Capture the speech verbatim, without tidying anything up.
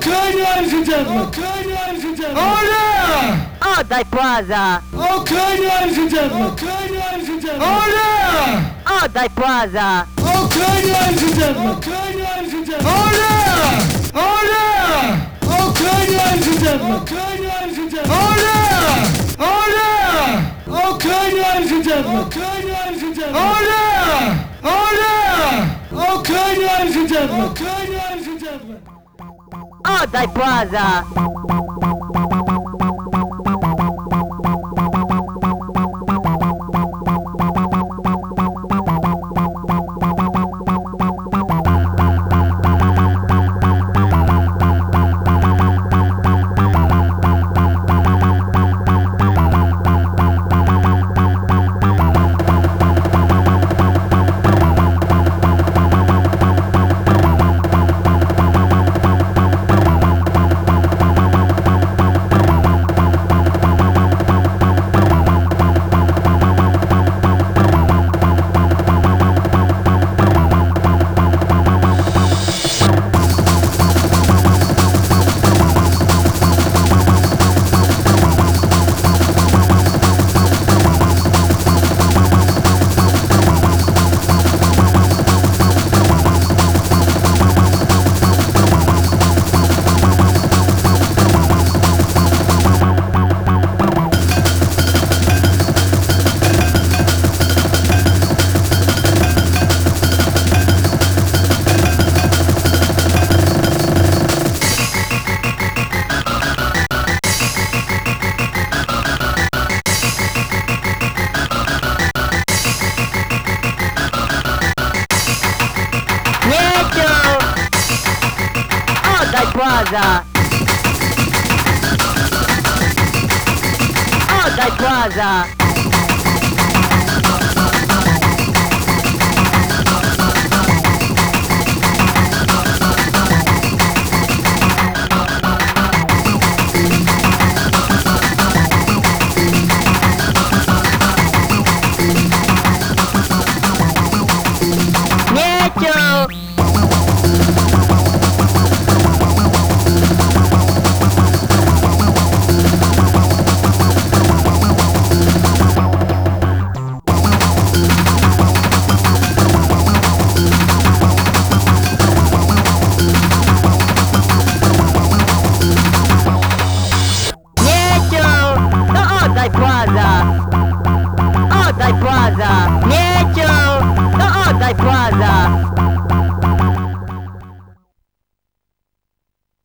Okay, ladies and gentlemen. Okay, ladies and gentlemen. Oh yeah! Oddaj płaza! Okay, ladies and gentlemen. Okay, ladies and gentlemen. Oh yeah! Oddaj płaza! Okay, ladies and gentlemen. Okay, ladies and gentlemen. Oh yeah! Oh yeah! Okay, ladies and gentlemen. Okay, ladies and gentlemen. Oh yeah! Oh yeah! Okay, ladies and gentlemen. Okay, ladies and gentlemen. Oh yeah! Oh yeah! Okay, ladies and gentlemen. Okay, ladies and gentlemen. Oddaj płaza! Oddaj płaza! Oddaj płaza!